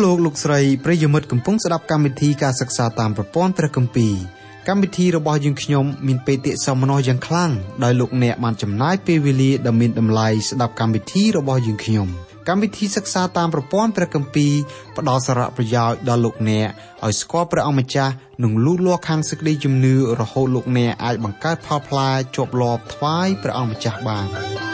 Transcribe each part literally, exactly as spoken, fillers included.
លោកលោកស្រីប្រិយមិត្តកំពុងស្ដាប់កម្មវិធីការសិក្សាតាមប្រព័ន្ធព្រះគម្ពីរកម្មវិធីរបស់យើងខ្ញុំមានបេតិសោមនស្សយ៉ាងខ្លាំងដោយលោកអ្នកបានចំណាយពេលវេលាដ៏មានតម្លៃស្ដាប់កម្មវិធីរបស់យើងខ្ញុំកម្មវិធីសិក្សាតាមប្រព័ន្ធព្រះគម្ពីរផ្ដល់សារៈប្រយោជន៍ដល់លោកអ្នកឲ្យស្គាល់ព្រះអង្គម្ចាស់និងលូតលាស់ខាងសេចក្តីជំនឿរហូតលោកអ្នកអាចបង្កើតផលផ្លែជាប់លាប់ថ្វាយព្រះអង្គម្ចាស់បាន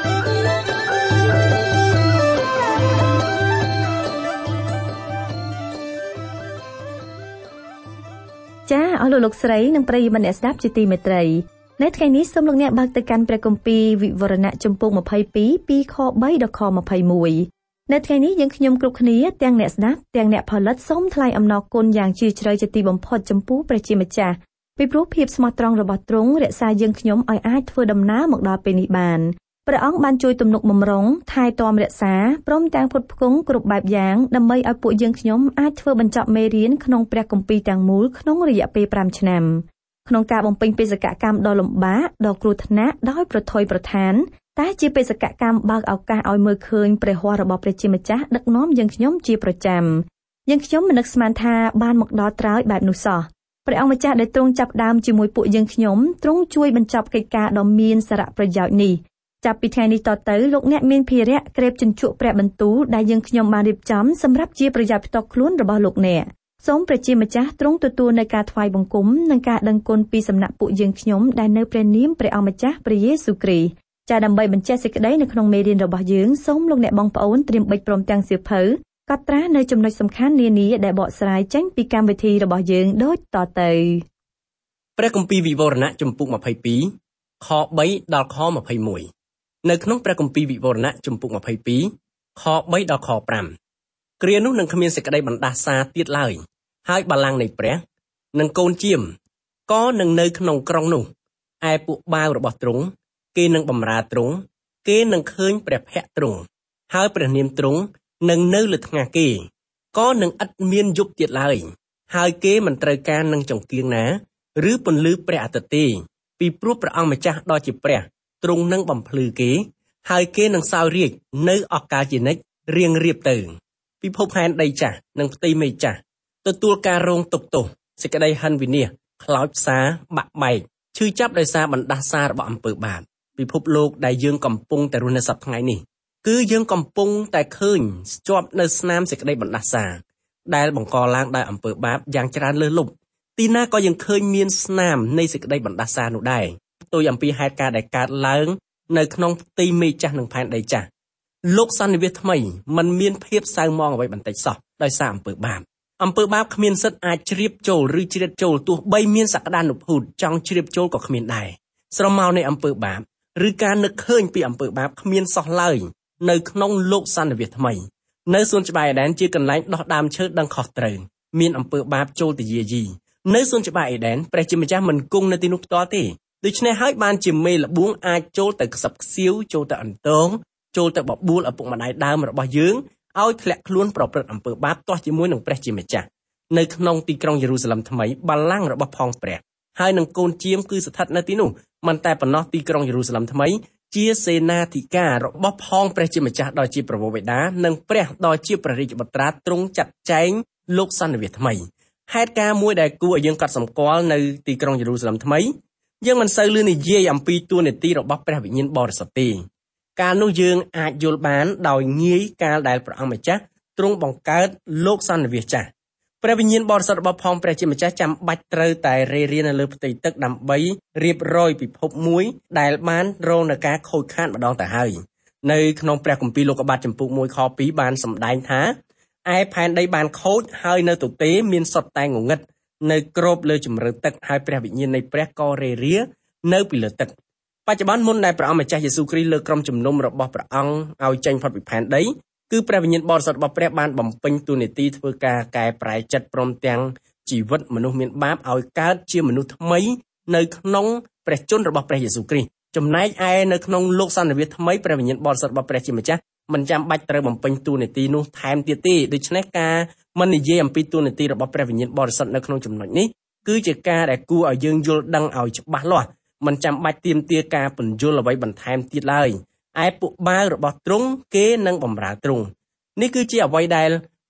ចាអស់លោកលោកស្រីនិងប្រិយមិត្តអ្នកស្ដាប់ជាទីមេត្រីនៅថ្ងៃនេះសូមលោកអ្នកបើកទៅកាន់ព្រះគម្ពីរវិវរណៈជំពូកម្ភៃពីរពីខបីដល់ខម្ភៃមួយនៅថ្ងៃនេះយើងខ្ញុំគ្រប់គ្នាទាំងអ្នកស្ដាប់ទាំងអ្នកផលិតសូមថ្លែងអំណរគុណយ៉ាងជ្រាលជ្រៅជាទីបំផុតចំពោះព្រះជាម្ចាស់ពីព្រោះភាពស្មោះត្រង់របស់ទ្រង់រក្សាយើងខ្ញុំឲ្យអាចធ្វើដំណើរមកដល់ពេលនេះបានព្រះអង្គបានជួយទំនុកបម្រុងថែទាំរក្សាព្រមទាំងផ្គត់ផ្គង់គ្រប់បែបយ៉ាងដើម្បីឲ្យពួកយើងខ្ញុំអាចធ្វើបញ្ចប់មេរៀនក្នុងព្រះគម្ពីរទាំងមូលក្នុងរយៈពេលប្រាំឆ្នាំក្នុងការបំពេញបេសកកម្មដ៏លំបាកដ៏គ្រោះថ្នាក់ដោយប្រថុយប្រថានតែជាបេសកកម្មបើកឱកាសឲ្យមើលឃើញព្រះហស្ថរបស់ព្រះជាម្ចាស់ដឹកនាំយើងខ្ញុំជាប្រចាំយើងខ្ញុំមិននឹកស្មានថាបានមកដល់ត្រើយបែបនោះសោះព្រះអង្គម្ចាស់ដែលទ្រង់ចាប់ដើមជាមួយពួកយើងខ្ញុំទ្រង់ជួយបញ្ចប់កិច្ចការដ៏មានសារៈប្រយោជន៍នេះចាប់ពីថ្ងៃនេះតទៅលោកអ្នកមានភារៈក្រេបជញ្ជក់ព្រះបន្ទូលដែលយើងខ្ញុំបានរៀបចំសម្រាប់ជាប្រយោជន៍ផ្ទាល់ខ្លួនរបស់លោកអ្នកសូមព្រះជាម្ចាស់ទ្រង់ទទួលនៅការថ្វាយបង្គំនិងការដឹងគុណពីសំណាក់ពួកយើងខ្ញុំដែលនៅព្រះនាមព្រះអង្គម្ចាស់ព្រះយេស៊ូវគ្រីស្ទចាដើម្បីបញ្ជាក់សេចក្តីនៅក្នុងមេរៀនរបស់យើងសូមលោកអ្នកបងប្អូនត្រៀមបិចព្រមទាំងសៀវភៅកត់ត្រានៅចំណុចសំខាន់នានាដែលបកស្រាយចេញពីកម្មវិធីរបស់យើងដូចតទៅព្រះគម្ពីរវិវរណៈជំពូកម្ភៃពីរខបីដល់ខម្ភៃមួយនៅក្នុងព្រះគម្ពីរវិវរណៈជំពូកម្ភៃពីរខបីដល់ខប្រាំគ្រានោះនឹងគ្មានសេចក្តីបណ្ដាសាទៀតឡើយហើយបល្ល័ង្កនៃព្រះនិងកូនជាមក៏នឹងនៅក្នុងក្រុងនោះឯពួកបាវរបស់ទ្រង់គេនឹងបម្រើទ្រង់គេនឹងឃើញព្រះភ័ក្ត្រទ្រង់ហើយព្រះនាមទ្រង់នឹងនៅលើថ្ងាសគេក៏នឹងឥតមានយប់ទៀតឡើយហើយគេមិនត្រូវការនឹងចង្កៀងណាឬពន្លឺព្រះអាទិត្យទេពីព្រោះព្រះអង្គម្ចាស់ដ៏ជាព្រះទ្រង់នឹងបំភ្លឺគេហើយគេនឹងសោយរាជ្យនៅអកាលជានិច្ចរៀងរៀបទៅពិភពផែនដីចាស់និងផ្ទៃមេឃចាស់ទទួលការរងទុក្ខទោសសេចក្តីហិនវិនាសខ្លោចផ្សាបាក់បែកឈឺចាប់ដោយសារបណ្ដាសារបស់អំពើបាបពិភពលោកដែលយើងកំពុងតែរស់នៅសប្តាហ៍ថ្ងៃនេះគឺយើងកំពុងតែឃើញស្ជាប់នៅស្នាមសេចក្តីបណ្ដាសាដែលបង្កឡើងដោយអំពើបាបយ៉ាងច្រើនលើសលប់ទីណាក៏យើងឃើញមានស្នាមនៃសេចក្តីបណ្ដាសានោះដែរផ្ទុយអំពីហេតុការណ៍ដែលកើតឡើងនៅក្នុងផ្ទៃមេឃចាស់និងផែនដីចាស់លោកសន្និវាសថ្មីมันមានភាពសៅមងអ្វីបន្តិចសោះដោយសារអំពើបាបអំពើបាបគ្មានសិទ្ធិអាចជ្រាបចូលឬជ្រៀតចូលទោះបីមានសក្តានុពលចង់ជ្រាបចូលក៏គ្មានដែរស្រមោលនៃអំពើបាបឬការនឹកឃើញពីអំពើបាបគ្មានសោះឡើយនៅក្នុងលោកសន្និវាសថ្មីនៅសួនច្បារអេដែនជាកន្លែងដោះដើមឈើដឹងខុសត្រូវមានអំពើបាបចូលទៅយាយីនៅសួនច្បារអេដែនព្រះជាម្ចាស់មិនគង់នៅទីនោះផ្ទាល់ទេដូច្នេះហើយបានជាមេលបួងអាចចូលទៅខ្សឹបខ្សៀវចូលទៅអន្ទងចូលទៅបបួលឪពុកម្ដាយដើមរបស់យើងឲ្យធ្លាក់ខ្លួនប្រព្រឹត្តអំពើបាបទាស់ជាមួយនឹងព្រះជាម្ចាស់នៅក្នុងទីក្រុងយេរូសាឡឹមថ្មីបល្ល័ង្ករបស់ផងព្រះហើយនឹងកូនជាមគឺស្ថិតនៅទីនោះមិនតែប៉ុណ្ណោះទីក្រុងយេរូសាឡឹមថ្មីជាសេនាធិការរបស់ផងព្រះជាម្ចាស់ដ៏ជាប្រវោបិតានិងព្រះដ៏ជាព្រះរាជបុត្រាទ្រង់ចាត់ចែងលោកសន្និវាសថ្មីហេតុការណ៍មួយដែលគួរឲ្យយើងកត់សម្គាល់នៅទីក្រុងយេរូសាឡឹមថ្មីយើងមិនសូវលឺនិយាយអំពីតួនាទីរបស់ព្រះវិញ្ញាណបរិសុទ្ធទេកាលនោះយើងអាចយល់បានដោយងាយកាលដែលព្រះអង្គម្ចាស់ទ្រង់បង្កើតលោកសន្និវាសចាស់ព្រះវិញ្ញាណបរិសុទ្ធរបស់ផងព្រះជាម្ចាស់ចាំបាច់ត្រូវតែរេរានៅលើផ្ទៃទឹកដើម្បីរៀបរយពិភពមួយដែលបានរងនឹងការខូចខាតម្ដងទៅហើយនៅក្នុងព្រះគម្ពីរលោកុបាទចំពុកមួយខពីរបានសម្ដែងថាឯផែនដីបានខូចហើយនៅទទេមានសុទ្ធតែងងឹតនៅគ្របលើជម្រៅទឹកហើយព្រះវិញ្ញាណនៃព្រះក៏រេរានៅពីលើទឹកបច្ចុប្បន្នមុនដែលព្រះអង្គម្ចាស់យេស៊ូវគ្រីស្ទលើកក្រុមជំនុំរបស់ព្រះអង្គឲ្យចេញផុតពីផែនដីគឺព្រះវិញ្ញាណបរិសុទ្ធរបស់ព្រះបានបំពេញតួនាទីធ្វើការកែប្រែចិត្តព្រមទាំងជីវិតមនុស្សមានបាបឲ្យកើតជាមនុស្សថ្មីនៅក្នុងព្រះជន្មរបស់ព្រះយេស៊ូវគ្រីស្ទចំណែកឯនៅក្នុងលោកសន្និវាសថ្មីព្រះវិញ្ញាណបរិសុទ្ធរបស់ព្រះជាម្ចាស់មិនចាំបាច់ត្រូវបំពេញតួនាទីនោះថែមទៀតទេដូច្នេះការមិននិយាយអំពីតួនាទីរបស់ព្រះវិញ្ញាណបរិសុទ្ធនៅក្នុងចំណុចនេះគឺជាការដែលគួរឲ្យយើងយល់ដឹងឲ្យច្បាស់លាស់មិនចាំបាច់ទាមទារការពន្យល់អ្វីបន្ថែមទៀតឡើយឯពួកបាវរបស់ទ្រង់គេនឹងបម្រើទ្រង់នេះគឺជាអ្វីដែល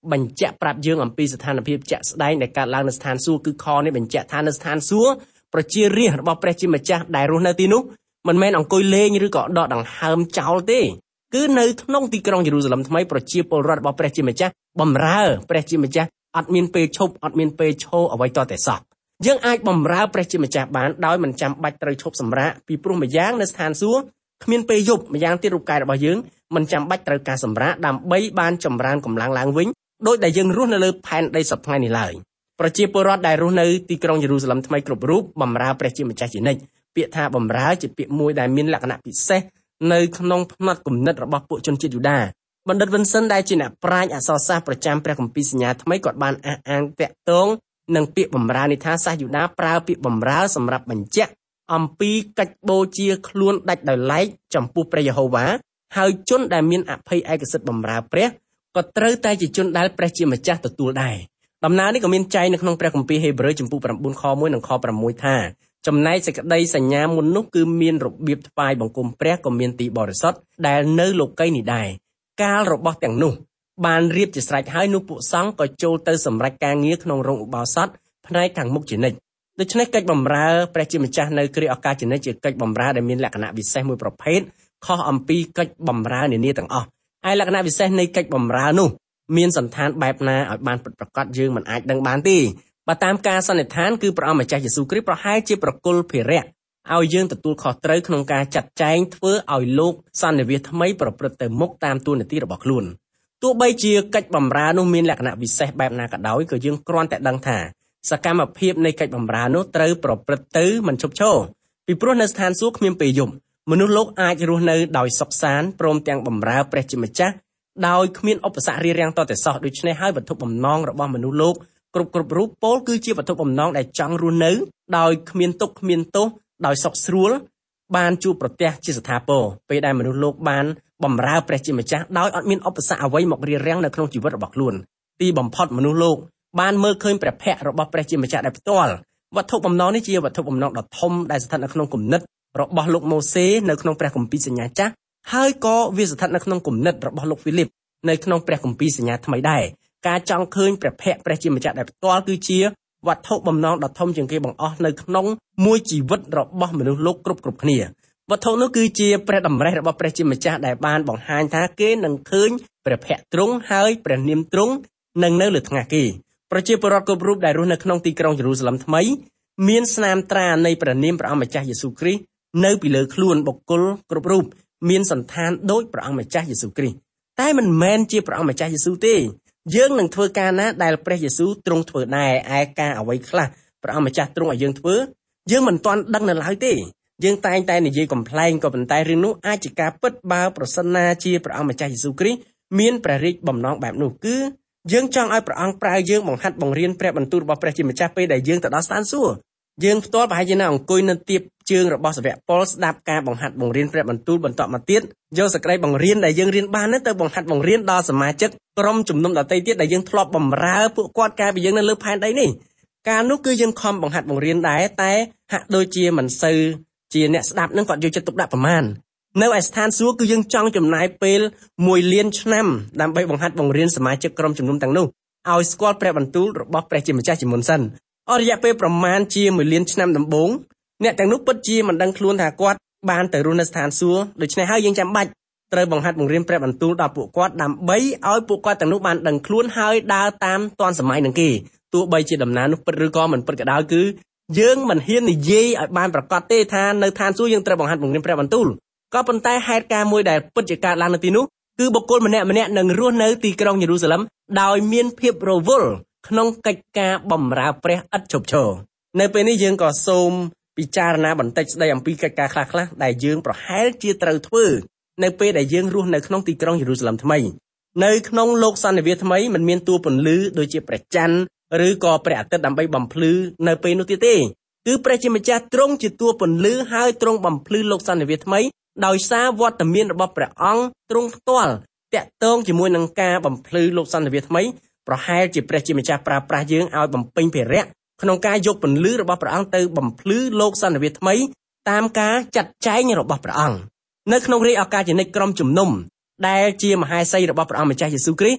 បញ្ជាក់ប្រាប់យើងអំពីស្ថានភាពជាក់ស្ដែងដែលកើតឡើងនៅស្ថានសួគ៌គឺខនេះបញ្ជាក់ថានៅស្ថានសួគ៌ប្រជារាស្ត្ររបស់ព្រះជាម្ចាស់ដែលរស់នៅទីនោះមិនមែនអង្គុយលេងឬក៏ដកដង្ហើមចោលទេគឺនៅក្នុងទីក្រុងយេរូសាឡិមថ្មីប្រជាពលរដ្ឋរបស់ព្រះជាម្ចាស់បម្រើព្រះជាម្ចាស់អត់មានពេលឈប់អត់មានពេលឈរអ្វីតតែសោះយើងអាចបម្រើព្រះជាម្ចាស់បានដោយមិនចាំបាច់ត្រូវឈប់សម្រាកពីព្រោះម្យ៉ាងនៅស្ថានសួគ៌គ្មានពេលយប់ម្យ៉ាងទៀតរូបកាយរបស់យើងមិនចាំបាច់ត្រូវការសម្រាកដើម្បីបានចម្រើនកម្លាំងឡើងវិញដោយដែលយើងរស់នៅលើផែនដីសព្វថ្ងៃនេះឡើយប្រជាពលរដ្ឋដែលរស់នៅទីក្រុងយេរូសាឡិមថ្មីគ្រប់រូបបម្រើព្រះជាម្ចាស់ជានិច្ចពាក្យថាបម្រើជាពាក្យមួយដែលមានលក្ខណៈពិសេសនៅក្នុងផ្នត់គំនិតរបស់ពួកជនជាតិយូដាបណ្ឌិតវិនសិនដែលជាអ្នកប្រាជ្ញអក្សរសាស្ត្រប្រចាំព្រះគម្ពីរសញ្ញាថ្មីគាត់បានអះអាងតាក់ទងនឹងពាក្យបម្រើនេះថាសាសយូដាប្រើពាក្យបម្រើសម្រាប់បញ្ជាក់អំពីកិច្ចបូជាខ្លួនដាច់ដោយឡែកចំពោះព្រះយេហូវ៉ាហើយជនដែលមានអភ័យឯកសិទ្ធិបម្រើព្រះក៏ត្រូវតែជាជនដែលព្រះជាម្ចាស់ទទួលដែរដំណើរនេះក៏មានចែងនៅក្នុងព្រះគម្ពីរហេព្រើរចំពោះប្រាំបួនខមួយនិងខប្រាំមួយថាចំណែកសេចក្តីសញ្ញាមុននោះគឺមានរបៀបថ្វាយបង្គំព្រះក៏មានទីបរិសុទ្ធដែលនៅលោកីនេះដែរកាលរបស់ទាំងនោះបានរៀបជាស្រេចហើយនោះពួកសង្ឃក៏ចូលទៅសម្រេចការងារក្នុងរោងឧបោសថផ្នែកខាងមុខជានិច្ចដូច្នេះកិច្ចបម្រើព្រះជាម្ចាស់នៅគ្រាឱកាសជានិច្ចជាកិច្ចបម្រើដែលមានលក្ខណៈពិសេសមួយប្រភេទខុសអំពីកិច្ចបម្រើនានាទាំងអស់ហើយលក្ខណៈពិសេសនៃកិច្ចបម្រើនោះមានសន្តានបែបណាឲ្យបានពិតប្រាកដយើងមិនអាចដឹងបានទេបើតាមការសន្និដ្ឋានគឺព្រះអង្គម្ចាស់យេស៊ូវគ្រីស្ទប្រហែលជាប្រគល់ភារៈឲ្យយើងទទួលខុសត្រូវក្នុងការចាត់ចែងធ្វើឲ្យលោកសន្និវាសថ្មីប្រព្រឹត្តទៅមុខតាមទួនាទីរបស់ខ្លួនទោះបីជាកិច្ចបម្រើនោះមានលក្ខណៈពិសេសបែបណាក៏ដោយក៏យើងគ្រាន់តែដឹងថាសកម្មភាពនៃកិច្ចបម្រើនោះត្រូវប្រព្រឹត្តទៅមិនឈប់ឈរពីព្រោះនៅស្ថានសួគ៌គ្មានពេលយប់មនុស្សលោកអាចរស់នៅដោយសុខសាន្តព្រមទាំងបម្រើព្រះជាម្ចាស់ដោយគ្មានឧបសគ្គរារាំងតតែសោះដូច្នេះហើយវត្ថុបំណងរបស់មនុស្សលោកគ្រប់គ្រប់រូបពោលគឺជាវត្ថុបំណងដែលចង់រស់នៅដោយគ្មានទុក្ខគ្មានទោសដោយសុខស្រួលបានជួបប្រទះជាស្ថាពរពេលដែលមនុស្សលោកបានបម្រើព្រះជាម្ចាស់ដោយអត់មានឧបសគ្គអ្វីមករារាំងនៅក្នុងជីវិតរបស់ខ្លួនទីបំផុតមនុស្សលោកបានមើលឃើញព្រះភ័ក្ត្ររបស់ព្រះជាម្ចាស់ដែលផ្ទាល់វត្ថុបំណងនេះជាវត្ថុបំណងដ៏ធំដែលស្ថិតនៅក្នុងគំនិតរបស់លោកម៉ូសេនៅក្នុងព្រះគម្ពីរសញ្ញាចាស់ហើយក៏វាស្ថិតនៅក្នុងគំនិតរបស់លោកហ្វីលីបនៅក្នុងព្រះគម្ពីរសញ្ញាថ្មីដែរការចង់ឃើញព្រះភ័ក្ត្រព្រះជាម្ចាស់ដែលផ្ទាល់គឺជាវត្ថុបំណងដ៏ធំជាងគេបង្អស់នៅក្នុងមួយជីវិតរបស់មនុស្សលោកគ្រប់គ្រប់គ្នាវត្ថុនោះគឺជាព្រះតម្រិះរបស់ព្រះជាម្ចាស់ដែលបានបង្ហាញថាគេនឹងឃើញព្រះភ័ក្ត្រទ្រង់ហើយព្រះនាមទ្រង់នឹងនៅលើថ្ងាសគេប្រជាពលរដ្ឋគ្រប់រូបដែលរស់នៅក្នុងទីក្រុងយេរូសាឡិមថ្មីមានស្នាមត្រានៃព្រះនាមព្រះអង្គម្ចាស់យេស៊ូវគ្រីស្ទនៅពីលើខ្លួនបុគ្គលគ្រប់រូបមានសន្តានដូចព្រះអង្គម្ចាស់យេស៊ូវគ្រីស្ទតែមិនមែនជាព្រះអង្គម្ចាស់យេស៊ូវទេយើងនឹងធ្វើការណាដែលព្រះយេស៊ូវទ្រង់ធ្វើដែរឯការអ្វីខ្លះព្រះអង្គម្ចាស់ទ្រង់ឲ្យយើងធ្វើយើងមិនទាន់ដឹងនៅឡើយទេយើងតែងតែនិយាយកំ pl ែងក៏ប៉ុន្តែរឿងនោះអាចជាការពិតបើប្រសិនណាជាព្រះអង្គម្ចាស់យេស៊ូវគ្រីស្ទមានព្រះរាជបំណងបែបនោះគឺយើងចង់ឲ្យព្រះអង្គប្រើយើងបង្ហាត់បង្រៀនព្រះបន្ទូលរបស់ព្រះជាម្ចាស់ពេលដែលយើងទៅដល់ស្ថានសួគ៌យើងផ្ទាល់ប្រហែលជានៅអង្គុយនៅទៀបជើងរបស់សាវកប៉ុលស្ដាប់ការបង្ហាត់បង្រៀនព្រះបន្ទូលបន្តមកទៀតយកសេចក្តីបង្រៀនដែលយើងរៀនបានទៅបង្ហាត់បង្រៀនដល់សមាជិកក្រុមជំនុំដទៃទៀតដែលយើងធ្លាប់បម្រើពួកគាត់កាលពីយើងនៅលើផែនដីនេះការនោះគឺយើងខំបង្ហាត់បង្រៀនដែរតែហាក់ដូចជាមិនសូវជាអ្នកស្ដាប់នឹងគាត់យកចិត្តទុកដាក់ប្រមាណនៅឯស្ថានសួគ៌គឺយើងចង់ចំណាយពេលមួយលានឆ្នាំដើម្បីបង្ហាត់បង្រៀនសមាជិកក្រុមជំនុំទាំងនោះឲ្យស្គាល់ព្រះបន្ទូលរបស់ព្រះជាម្ចាស់ជាមុនសិនអស់រយៈពេលប្រមាណជាមួយលានឆ្នាំដំបូងអ្នកទាំងនោះពិតជាមិនដឹងខ្លួនថាគាត់បានទៅរស់នៅស្ថានសួគ៌ដូច្នេះហើយយើងចាំបាច់ត្រូវបង្ហាត់បង្រៀនព្រះបន្ទូលដល់ពួកគាត់ដើម្បីឲ្យពួកគាត់ទាំងនោះបានដឹងខ្លួនហើយដើរតាមទាន់សម័យនឹងគេទោះបីជាដំណើរនោះពិតឬក៏មិនពិតក៏ដោយគឺយើងមិនហ៊ាននិយាយឲ្យបានប្រកាសទេថានៅឋានសួគ៌យើងត្រូវបង្ហាត់បង្រៀនព្រះបន្ទូលក៏ប៉ុន្តែហេតុការណ៍មួយដែលពិតជាកើតឡើងនៅទីនោះគឺបុគ្គលម្នាក់ម្នាក់នឹងរស់នៅទីក្រុងយេរូសាឡិមដោយមានភាពរវល់ក្នុងកិច្ចការបម្រើព្រះឥតឈប់ឈរនៅពេលនេះយើងក៏សូមពិចារណាបន្តិចស្ដីអំពីកិច្ចការខ្លះៗដែលយើងប្រហែលជាត្រូវធ្វើនៅពេលដែលយើងរស់នៅក្នុងទីក្រុងយេរូសាឡិមថ្មីនៅក្នុងលោកសន្និវាសថ្មីមិនមានតួពន្លឺដូចជាព្រះច័ន្ទឬក៏ព្រះអាទិត្យដើម្បីបំភ្លឺនៅពេលនោះទៀតទេគឺព្រះជាម្ចាស់ទ្រង់ជាតួពន្លឺហើយទ្រង់បំភ្លឺលោកសន្និវាសថ្មីដោយសារវត្តមានរបស់ព្រះអង្គទ្រង់ផ្ទាល់តាក់ទងជាមួយនឹងការបំភ្លឺលោកសន្និវាសថ្មីប្រហែលជាព្រះជាម្ចាស់ប្រើប្រាស់យើងឲ្យបំពេញភារៈក្នុងការយកពន្លឺរបស់ព្រះអង្គទៅបំភ្លឺលោកសន្និវាសថ្មីតាមការចាត់ចែងរបស់ព្រះអង្គនៅក្នុងរាជឱកាសជានិច្ចក្រុមជំនុំដែលជាមហេសីរបស់ព្រះអង្គម្ចាស់យេស៊ូវគ្រីស្ទ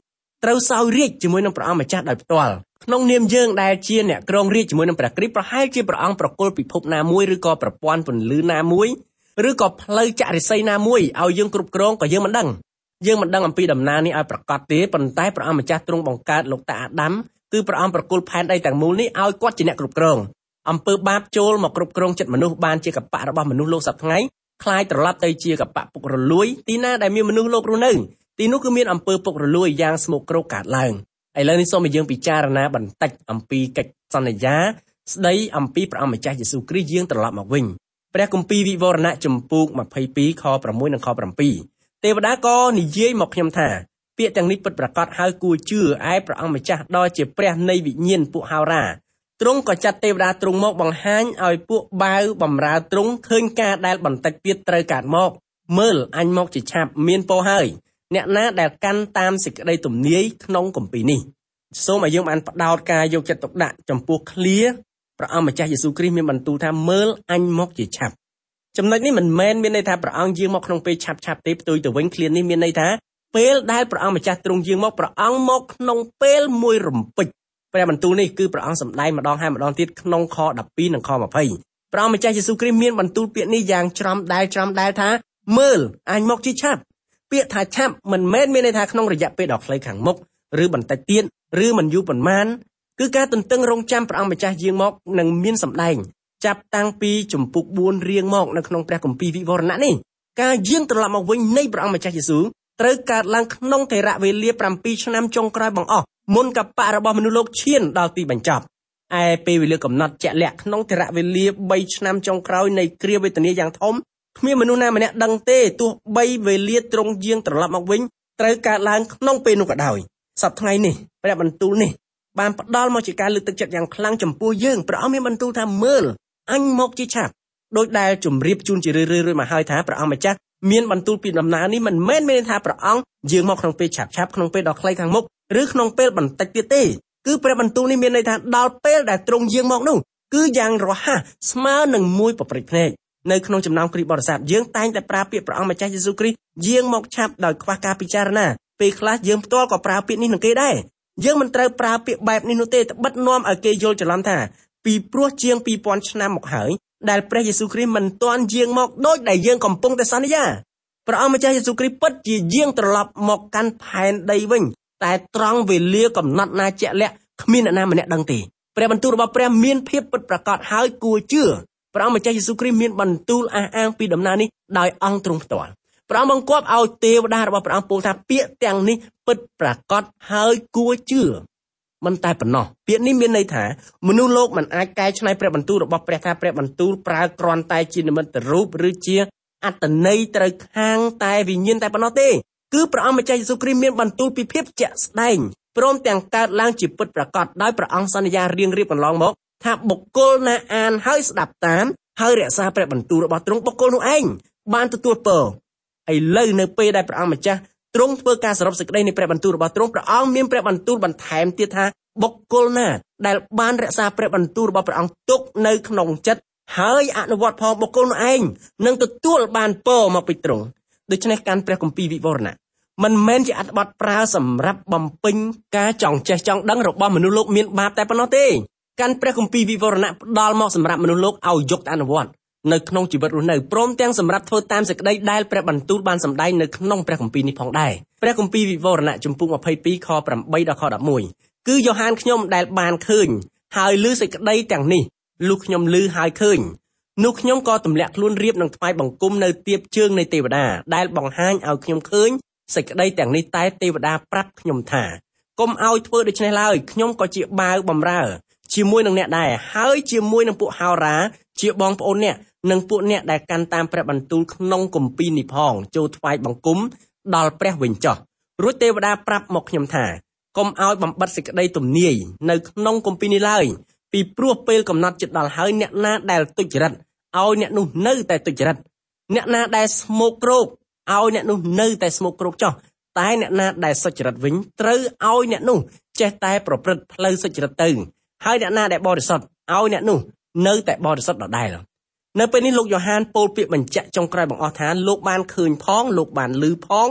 ត្រូវសោយរាជ្យជាមួយនឹងព្រះអង្គម្ចាស់ដោយផ្ទាល់ក្នុងនាមយើងដែលជាអ្នកគ្រងរាជ្យជាមួយនឹងព្រះគ្រីស្ទប្រហែលជាព្រះអង្គប្រគល់ពិភពណាមួយឬក៏ប្រព័ន្ធពន្លឺណាមួយឬក៏ផ្លូវចក្រិស័យណាមួយឲ្យយើងគ្រប់គ្រងក៏យើងមិនដឹងយើងមិនដឹងអំពីដំណើរនេះឲ្យប្រកាសទេប៉ុន្តែព្រះអង្គម្ចាស់ទ្រង់បង្កើតលោកតាអាដាមគឺព្រះអង្គប្រគល់ផែនដីទាំងមូលនេះឲ្យគាត់ជាអ្នកគ្រប់គ្រងអំពើបាបចូលមកគ្រប់គ្រងចិត្តមនុស្សបានជាកបៈរបស់មនុស្សលោកសប្តាហ៍ថ្ងៃคล้ายត្រឡប់ទៅជាកបៈពុករលួយទីណាដែលមានមនុស្សលោករស់នៅទីនោះគឺមានអំពើពុករលួយយ៉ាងស្មោកគ្រោកកើតឡើងឥឡូវនេះសូមឲ្យយើងពិចារណាបន្តិចអំពីកិច្ចសន្យាស្ដីអំពីព្រះអង្គម្ចាស់យេស៊ូវគ្រីស្ទយើងត្រឡប់មកវិញព្រះគម្ពីរវិវរណៈជំពូកម្ភៃពីរខប្រាំមួយនិងខប្រាំពីរទេវតាក៏និយាយមកខ្ញុំថាពាក្យទាំងនេះពិតប្រាកដហើយគួរជឿឯព្រះអង្គម្ចាស់ដ៏ជាព្រះនៃវិញ្ញាណពួកហោរាទ្រង់ក៏ចាត់ទេវតាទ្រង់មកបង្ហាញឲ្យពួកបាវបំរើទ្រង់ឃើញការដែលបន្តិចទៀតត្រូវកើតមកមើលអញមកជាឆាប់មានពរហើយអ្នកណាដែលកាន់តាមសេចក្តីទំនាយក្នុងគម្ពីរនេះសូមឲ្យយើងបានផ្ដោតការយកចិត្តទុកដាក់ចំពោះឃ្លាព្រះអង្គម្ចាស់យេស៊ូវគ្រីស្ទមានបន្ទូលថាមើលអញមកជាឆាប់ចំណុចនេះមិនមែនមានន័យថាព្រះអង្គយាងមកក្នុងពេលឆាប់ឆាប់ទេផ្ទុយទៅវិញឃ្លានេះមានន័យថាពេលដែលព្រះអង្គម្ចាស់ទ្រង់យាងមកព្រះអង្គមកក្នុងពេលមួយរំពេចព្រះបន្ទូលនេះគឺព្រះអង្គសម្ដែងម្ដងហើយម្ដងទៀតក្នុងខដប់ពីរនិងខម្ភៃព្រះអង្គម្ចាស់យេស៊ូវគ្រីស្ទមានបន្ទូលពាក្យនេះយ៉ាងច្រំដែលច្រំដែលថាមើលអញមកជាឆាប់ពាក្យថាឆាប់មិនមែនមានន័យថាក្នុងរយៈពេលដ៏ខ្លីខាងមុខឬបន្តិចទៀតឬមិនយូរប៉ុន្មានគឺការទន្ទឹងរង់ចាំព្រះអង្គម្ចាស់យាងមកនឹងមានសម្ដែងចាប់តាំងពីជំពូកបួនរៀងមកនៅក្នុងព្រះគម្ពីរវិវរណៈនេះការយាងត្រឡប់មកវិញនៃព្រះអង្គម្ចាស់យេស៊ូវត្រូវកើតឡើងក្នុងថេរវេលាប្រាំពីរឆ្នាំចុងក្រោយបង្អស់មុនកបៈរបស់មនុស្សលោកឈានដល់ទីបញ្ចប់ឯពេលវេលាកំណត់ជាក់លាក់ក្នុងថេរវេលាបីឆ្នាំចុងក្រោយនៃគ្រាវេទនាយ៉ាងធំគ្មានមនុស្សណាម្នាក់ដឹងទេទោះបីវេលាទ្រង់យាងត្រឡប់មកវិញត្រូវកើតឡើងក្នុងពេលនោះក៏ដោយសប្តាហ៍ថ្ងៃនេះព្រះបន្ទូលនេះបានផ្ដល់មកជាការលើកទឹកចិត្តយ៉ាងខ្លាំងចំពោះយើងព្រះអង្គមានបន្ទូលថាមើលអញមកជាឆាប់ដោយដែលជម្រាបជូនជារឿយៗមកហើយថាព្រះអង្គម្ចាស់មានបន្ទូលពីដំណើរនេះមិនមែនមានថាព្រះអង្គយាងមកក្នុងពេលឆាប់ឆាប់ក្នុងពេលដ៏ខ្លីខាងមុខឬក្នុងពេលបន្តិចទៀតទេគឺព្រះបន្ទូលនេះមានន័យថាដល់ពេលដែលទ្រង់យាងមកនោះគឺយ៉ាងរហ័សស្មើនឹងមួយប៉ព្រិចភ្នែកនៅក្នុងចំណោមគ្រីស្ទបរិស័ទយើងតែងតែប្រើពាក្យព្រះអង្គម្ចាស់យេស៊ូវគ្រីស្ទយាងមកឆាប់ដោយខ្វះការពិចារណាពេលខ្លះយើងផ្ទាល់ក៏ប្រើពាក្យនេះនឹងគេដែរយើងមិនត្រូវប្រើពាក្យបែបនេះនោះទេត្បិតនាំឲ្យគេយល់ច្រឡំថាពីព្រោះជាងពីរពាន់ឆ្នាំមកហើយដែលព្រះយេស៊ូវគ្រីស្ទមិនទាន់យាងមកដូចដែលយើងកំពុងតែសន្យាព្រះអង្គម្ចាស់យេស៊ូវគ្រីស្ទពិតជាយាងត្រឡប់មកកាន់ផែនដីវិញតែត្រង់វេលាកំណត់ណាជាក់លាក់គ្មានអ្នកណាម្នាក់ដឹងទេព្រះបន្ទូលរបស់ព្រះមានភាពពិតប្រាកដហើយគួរជឿព្រះអង្គម្ចាស់យេស៊ូវគ្រីស្ទមានបន្ទូលអះអាងពីដំណើរនេះដោយអង្គទ្រង់ផ្ទាល់ព្រះអង្គបង្គាប់ឲ្យទេវតារបស់ព្រះអង្គពោលថាពាក្យទាំងនេះពិតប្រាកដហើយគួរជឿមិនតែប៉ុណ្ណោះពាក្យនេះមានន័យថាមនុស្សលោកមិនអាចកែច្នៃព្រះបន្ទូលរបស់ព្រះថាព្រះបន្ទូលប្រើគ្រាន់តែជានិមិត្តរូបឬជាអត្តន័យត្រូវខាងតែវិញ្ញាណតែប៉ុណ្ណោះទេគឺព្រះអង្គម្ចាស់យេស៊ូវគ្រីស្ទមានបន្ទូលពីភាពជាក់ស្ដែងព្រមទាំងកើតឡើងជាពិតប្រាកដដោយព្រះអង្គសន្យារៀងរៀបកន្លងមកថាបុគ្គលណាអានហើយស្ដាប់តាមហើយរក្សាព្រះបន្ទូលរបស់ទ្រង់បុគ្គលនោះឯងបានទទួលពរឥឡូវនៅពេលដែលព្រះអង្គម្ចាស់ទ្រង់ធ្វើការសរុបសេចក្តីនៃព្រះបន្ទូលរបស់ទ្រង់ព្រះអង្គមានព្រះបន្ទូលបន្ថែមទៀតថាបុគ្គលណាដែលបានរក្សាព្រះបន្ទូលរបស់ព្រះអង្គទុកនៅក្នុងចិត្តហើយអនុវត្តផងបុគ្គលនោះឯងនឹងទទួលបានពរមកពីទ្រង់ដូច្នេះកាន់ព្រះគម្ពីរវិវរណៈមិនមែនជាអត្ថបទប្រើសម្រាប់បំពេញការចង់ចេះចង់ដឹងរបស់មនុស្សលោកមានបាបតែប៉ុណ្ណោះទេកាន់ព្រះគម្ពីរវិវរណៈផ្ដល់មកសម្រាប់មនុស្សលោកឲ្យយកទៅអនុវត្តនៅក្នុងជីវិតរស់នៅព្រមទាំងសម្រាប់ធ្វើតាមសេចក្តីដែលព្រះបន្ទូលបានសម្ដែងនៅក្នុងព្រះគម្ពីរនេះផងដែរព្រះគម្ពីរវិវរណៈជំពូកម្ភៃពីរខប្រាំបីដល់ខដប់មួយគឺយ៉ូហានខ្ញុំដែលបានឃើញហើយឮសេចក្តីទាំងនេះលុះខ្ញុំឮហើយឃើញនោះខ្ញុំក៏ទម្លាក់ខ្លួនរៀបនឹងថ្វាយបង្គំនៅទៀបជើងនៃទេវតាដែលបង្ហាញឲ្យខ្ញុំឃើញសេចក្តីទាំងនេះតែទេវតាប្រាប់ខ្ញុំថាកុំឲ្យធ្វើដូច្នេះឡើយខ្ញុំក៏ជាបាវបំរើជាមួយនឹងអ្នកដែរហើយជាមួយនឹងពួកហោរាជាបងប្អូនអ្នកនិងពួកអ្នកដែលកាន់តាមព្រះបន្ទូលក្នុងគម្ពីរនេះផងចូលថ្វាយបង្គំដល់ព្រះវិញចោះរួចទេវតាប្រាប់មកខ្ញុំថាកុំឲ្យបំបិទសេចក្តីទំនាយនៅក្នុងគម្ពីរនេះឡើយពីព្រោះពេលកំណត់ជិតដល់ហើយអ្នកណាដែលទុច្ចរិតឲ្យអ្នកនោះនៅតែទុច្ចរិតអ្នកណាដែលស្មោកគ្រោកឲ្យអ្នកនោះនៅតែស្មោកគ្រោកចោះតែអ្នកណាដែលសុចរិតវិញត្រូវឲ្យអ្នកនោះចេះតែប្រព្រឹត្តផ្លូវសុចរិតទៅហើយអ្នកណាដែលបរិសុទ្ធឲ្យអ្នកនោះនៅតែបរិសុទ្ធដដែលនៅពេលនេះលោកយ៉ូហានពោលពាក្យបញ្ជាក់ចុងក្រោយបង្អស់ថាលោកបានឃើញផងលោកបានឮផង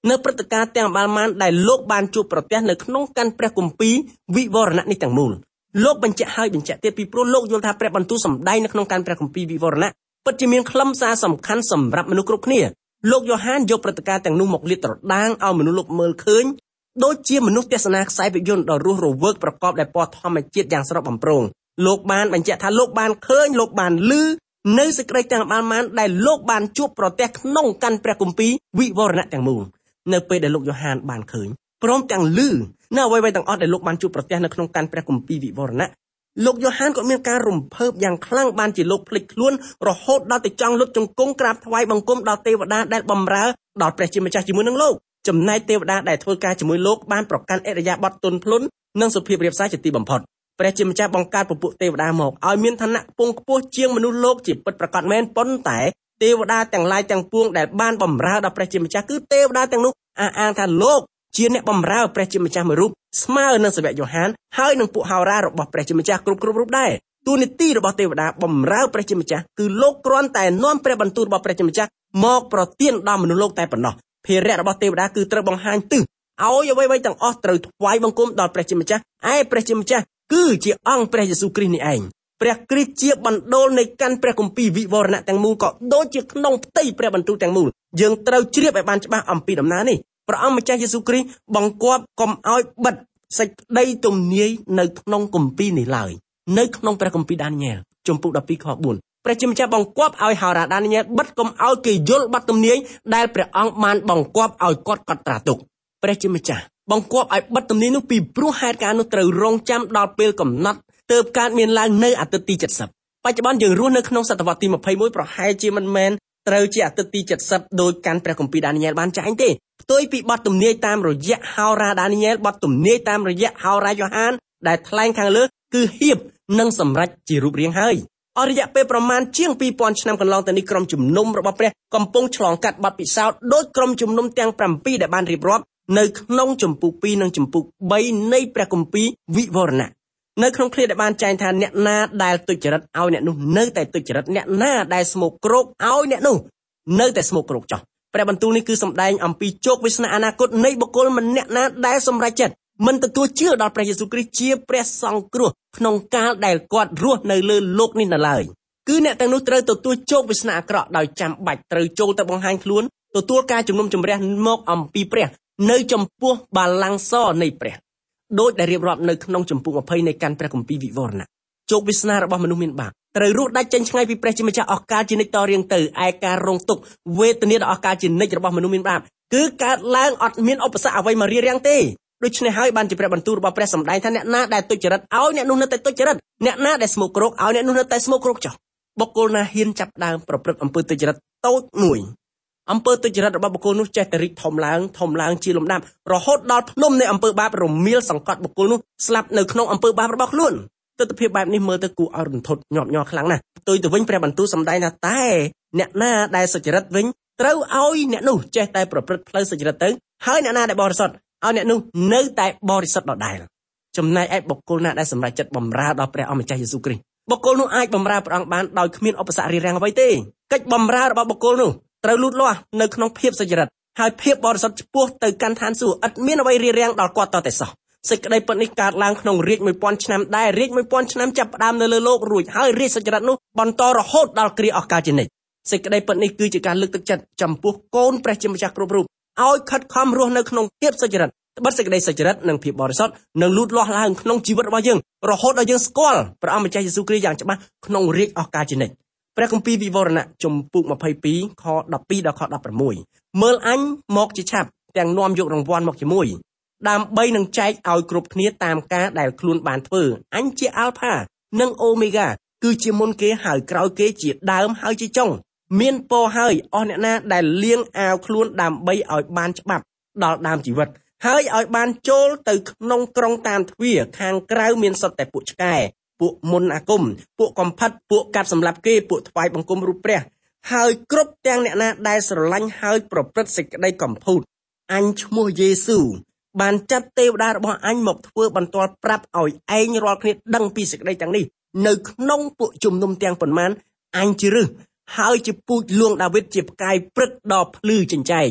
នៅព្រឹត្តិការណ៍ទាំងបានបានដែលលោកបានជួបប្រទះនៅក្នុងកាន់ព្រះគម្ពីរវិវរណៈនេះទាំងមូលលោកបញ្ជាក់ហើយបញ្ជាក់ទៀតពីព្រោះលោកយល់ថាព្រះបន្ទូលសម្ដែងនៅក្នុងកាន់ព្រះគម្ពីរវិវរណៈពិតជាមានខ្លឹមសារសំខាន់សម្រាប់មនុស្សគ្រប់គ្នាលោកយ៉ូហានយកព្រឹត្តិការណ៍ទាំងនោះមកលាតត្រដាងឲ្យមនុស្សលោកមើលឃើញដូចជាមនុស្សទស្សនាខ្សែភាពយន្តដ៏រស់រវើកប្រកបដោយពណ៌ធម្មជាតិយ៉ាងស្រស់បំព្រងលោកបានបញ្ជាក់ថាលោកបានឃើញលោកបានឮនៅសេចក្តីទាំងបានបានដែលលោកបានជួបប្រទះក្នុងកាន់ព្រះគម្ពីរវិវរណៈទាំងមូលនៅពេលដែលលោកយ៉ូហានបានឃើញព្រមទាំងឮនៅអ្វីៗទាំងអស់ដែលលោកបានជួបប្រទះនៅក្នុងកាន់ព្រះគម្ពីរវិវរណៈលោកយ៉ូហានក៏មានការរំភើបយ៉ាងខ្លាំងបានជាលោកភ្លេចខ្លួនរហូតដល់ទៅចង់លុតជង្គង់ក្រាបថ្វាយបង្គំដល់ទេវតាដែលបម្រើដល់ព្រះជាម្ចាស់ជាមួយនឹងលោកចំណែកទេវតាដែលធ្វើការជាមួយលោកបានប្រកាន់ឥរិយាបថទន់ភ្លន់និងសុភាពរាបសារជាទីបំផុតព្រះជាម្ចាស់បង្កើតពពួកទេវតាមកឲ្យមានឋានៈខ្ពង់ខ្ពស់ជាងមនុស្សលោកជាពិតប្រាកដមែនប៉ុន្តែទេវតាទាំងឡាយទាំងពួងដែលបានបម្រើដល់ព្រះជាម្ចាស់គឺទេវតាទាំងនោះអះអាងថាលោកជាអ្នកបម្រើព្រះជាម្ចាស់មួយរូបស្មើនឹងសាវកយ៉ូហានហើយនឹងពួកហោរារបស់ព្រះជាម្ចាស់គ្រប់គ្រប់រូបដែរទូនីតិរបស់ទេវតាបម្រើព្រះជាម្ចាស់គឺលោកគ្រាន់តែនាំព្រះបន្ទូលរបស់ព្រះជាម្ចាស់មកប្រទានដល់មនុស្សលោកតែប៉ុណ្ណោះភារៈរបស់ទេវតាគឺត្រូវបង្ហាញទិសឲ្យអ្វីៗទាំងអស់ត្រូវថ្វាយបង្គំដល់ព្រះជាម្ចាស់ឯព្រះជាម្ចាស់គឺជាអង្គព្រះយេស៊ូវគ្រីស្ទនេះឯងព្រះគ្រីស្ទជាបណ្ដូលនៃកាន់ព្រះគម្ពីរវិវរណៈទាំងមូលក៏ដូចជាក្នុងផ្ទៃព្រះបន្ទូលទាំងមូលយើងត្រូវជ្រាបឲ្យបានច្បាស់អំពីដំណើរនេះព្រះអង្គម្ចាស់យេស៊ូវគ្រីស្ទបង្គាប់កុំឲ្យបិទសេចក្តីទំនាយនៅក្នុងគម្ពីរនេះឡើយនៅក្នុងព្រះគម្ពីរដានីយ៉ែលជំពូកដប់ពីរខបួនព្រះជាម្ចាស់បង្គាប់ឲ្យហោរាដានីយ៉ែលបិទកុំឲ្យគេយល់បទទំនាយដែលព្រះអង្គបានបង្គាប់ឲ្យគាត់កត់ត្រាទុកព្រះជាម្ចាស់បង្គាប់ឲ្យបិទទំនាយនោះពីព្រោះហេតុការណ៍នោះត្រូវរងចាំដល់ពេលកំណត់ទើបកើតមានឡើងនៅអាទិត្យទីเจ็ดสิบบច្ចុប្បន្នយើងរស់នៅក្នុងសតវត្សទីยี่สิบเอ็ดប្រហែលជាមិនមែនត្រូវជាអាទិត្យទីเจ็ดสิบដោយកាន់ព្រះគម្ពីរដានីយ៉ែលបានចែងទេផ្ទុយពីបទទំនាយតាមរយៈហោរាដានីយ៉ែលបទទំនាយតាមរយៈហោរាយ៉ូហានដែលថ្លែងខាងលើគឺហៀបនិងសម្រេចជារូបរាងហើយអស់រយៈពេលប្រមាណជាងពីរពាន់ឆ្នាំកន្លងទៅនេះក្រុមជំនុំរបស់ព្រះកំពុងឆ្លងកាត់បទពិសោធន៍ដោយក្រុមជំនុំទាំងប្រាំពីរដែលបានរៀបរាប់នៅក្នុងជំពូកពីរនិងជំពូកបីនៃព្រះគម្ពីរវិវរណៈនៅក្នុងឃ្លាដែលបានចែងថាអ្នកណាដែលទុច្ចរិតឲ្យអ្នកនោះនៅតែទុច្ចរិតអ្នកណាដែលស្មោកគ្រោកឲ្យអ្នកនោះនៅតែស្មោកគ្រោកចោះព្រះបន្ទូលនេះគឺសម្ដែងអំពីជោគវាសនាអនាគតនៃបុគ្គលម្នាក់ណាដែលសម្រេចចិត្តមិនទទួលជឿដល់ព្រះយេស៊ូវគ្រីស្ទជាព្រះសង្គ្រោះក្នុងកាលដែលគាត់រស់នៅលើលោកនេះនៅឡើយគឺអ្នកទាំងនោះត្រូវទទួលជោគវាសនាអាក្រក់ដោយចាំបាច់ត្រូវចូលទៅបង្ហាញខ្លួនទទួលការជំនុំជម្រះមកអំពីព្រះនៅចំពោះបល្ល័ង្កសនៃព្រះដោយដែលរៀបរាប់នៅក្នុងជំពូកยี่สิบនៃកាន់ព្រះគម្ពីរវិវរណៈជោគវាសនារបស់មនុស្សមានបាបត្រូវរស់ដាច់ចេញឆ្ងាយពីព្រះជាម្ចាស់អស់កលជានិច្ចតរៀងទៅឯការរងទុក្ខវេទនាដ៏អស់កលជានិច្ចរបស់មនុស្សមានបាបគឺកើតឡើងអត់មានឧបសគ្គអ្វីមករារាំងទេដូច្នេះហើយបានជាព្រះបន្ទូលរបស់ព្រះសម្ដែងថាអ្នកណាដែលទុច្ចរិតឲ្យអ្នកនោះនៅតែទុច្ចរិតអ្នកណាដែលស្មោកគ្រោកឲ្យអ្នកនោះនៅតែស្មោកគ្រោកចុះបុគ្គលណាហ៊ានចាប់ដើមប្រព្រឹត្តអំពើទុច្ចរិតតូចមួយអំពើទុច្ចរិតរបស់បុគ្គលនោះចេះតែរីកធំឡើងធំឡើងជាលំដាប់រហូតដល់ភ្នំនៃអំពើបាបរមៀលសង្កត់បុគ្គលនោះស្លាប់នៅក្នុងអំពើបាបរបស់ខ្លួនទស្សនវិជ្ជាបែបនេះមើលទៅគួរឲ្យរន្ធត់ញាប់ញ័រខ្លាំងណាស់ផ្ទុយទៅវិញព្រះបន្ទូលសម្ដែងថាតែអ្នកណាដែលសុចរិតវិញត្រូវឲ្យអ្នកនោះចេះតែប្រព្រឹត្តផ្លូវសុចរិតទៅហើយអ្នកណាដែលបរិសុទ្ធឲ្យអ្នកនោះនៅតែបរិសុទ្ធដដែលចំណែកឯបុគ្គលណាដែលសម្រេចចិត្តបម្រើដល់ព្រះអម្ចាស់យេស៊ូវគ្រីស្ទបុគ្គលនោះអាចបម្រើព្រះអង្គបានដោយគ្មានឧបសគ្គរារាំងអ្វីទេកិច្ចបម្រើរបស់បុគ្គលនោះត្រូវលូតលាស់នៅក្នុងភាពសុចរិតហើយភាពបរិសុទ្ធឆ្ពោះទៅកាន់ឋានសួគ៌ឥតមានអ្វីរារាំងដល់គាត់តតែសោះសេចក្តីពិតនេះកើតឡើងក្នុងរាជមួយពាន់ឆ្នាំដែររាជមួយពាន់ឆ្នាំចាប់ផ្ដើមនៅលើលោករួចហើយរាជសុចរិតនោះបន្តរហូតដល់គ្រាអស់កលជានិច្ចសេចក្តីពិតនេះគឺជាការលើកទឹកចិត្តចំពោះកូនព្រះជាម្ចាស់គ្រប់រូបឲ្យខិតខំរស់នៅក្នុងភាពសុចរិតត្បិតសេចក្តីសុចរិតនិងភាពបរិសុទ្ធនឹងលូតលាស់ឡើងក្នុងជីវិតរបស់យើងរហូតដល់យើងស្គាល់ព្រះអង្គម្ចាស់យេស៊ូវគ្រីស្ទយ៉ាងច្បាស់ក្នុងរាជអស់កលជានិច្ចព្រះគម្ពីរវិវរណៈជំពូកยี่สิบสองខដប់ពីរដល់ខដប់ប្រាំមួយមើលអញមកជាឆាប់ទាំងនាំយករង្វាន់មកជាមួយដើម្បីនឹងចែកឲ្យគ្រប់គ្នាតាមការដែលខ្លួនបានធ្វើអញជាអាល់ផានិងអូមេហ្គាគឺជាមុនគេហើយក្រោយគេជាដើមហើយជាចុងមានពរហើយអស់អ្នកណាដែលលៀងអាវខ្លួនដើម្បីឲ្យបានច្បាប់ដល់ដើមជីវិតហើយឲ្យបានចូលទៅក្នុងក្រុងតាមទ្វារខាងក្រៅមានសុទ្ធតែពួកឆ្កែពួកមុនអាគមពួកកំផិតពួកកាប់សម្លាប់គេពួកថ្វាយបង្គំរូបព្រះហើយគ្រប់ទាំងអ្នកណាដែលស្រឡាញ់ហើយប្រព្រឹត្តសេចក្តីកំពូតអញឈ្មោះយេស៊ូវបានចាត់ទេវតារបស់អញមកធ្វើបន្ទាល់ប្រាប់ឲ្យឯងរាល់គ្នាដឹងពីសេចក្តីទាំងនេះនៅក្នុងពួកជំនុំទាំងប៉ុន្មានអញជារឹសហើយជាពូជលួងដាវីតជាផ្កាយព្រឹកដ៏ភ្លឺចិញ្ចែង